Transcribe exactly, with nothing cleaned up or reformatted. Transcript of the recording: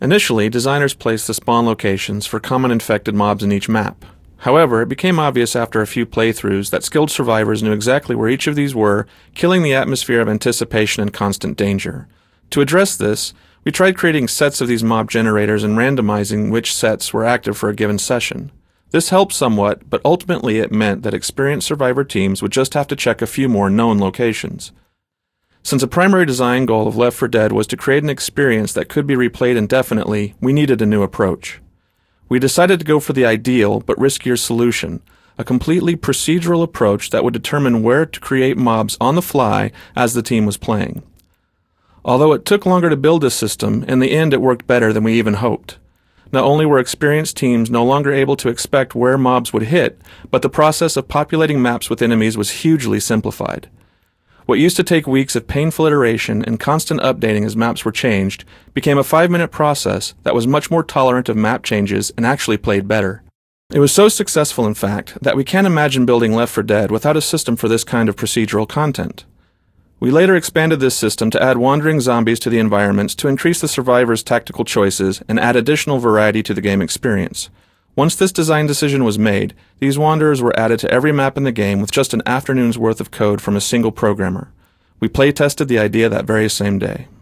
Initially, designers placed the spawn locations for common infected mobs in each map. However, it became obvious after a few playthroughs that skilled survivors knew exactly where each of these were, killing the atmosphere of anticipation and constant danger. To address this, we tried creating sets of these mob generators and randomizing which sets were active for a given session. This helped somewhat, but ultimately it meant that experienced survivor teams would just have to check a few more known locations. Since a primary design goal of Left four Dead was to create an experience that could be replayed indefinitely, we needed a new approach. We decided to go for the ideal but riskier solution, a completely procedural approach that would determine where to create mobs on the fly as the team was playing. Although it took longer to build this system, in the end it worked better than we even hoped. Not only were experienced teams no longer able to expect where mobs would hit, but the process of populating maps with enemies was hugely simplified. What used to take weeks of painful iteration and constant updating as maps were changed became a five-minute process that was much more tolerant of map changes and actually played better. It was so successful, in fact, that we can't imagine building Left four Dead without a system for this kind of procedural content. We later expanded this system to add wandering zombies to the environments to increase the survivors' tactical choices and add additional variety to the game experience. Once this design decision was made, these wanderers were added to every map in the game with just an afternoon's worth of code from a single programmer. We play-tested the idea that very same day.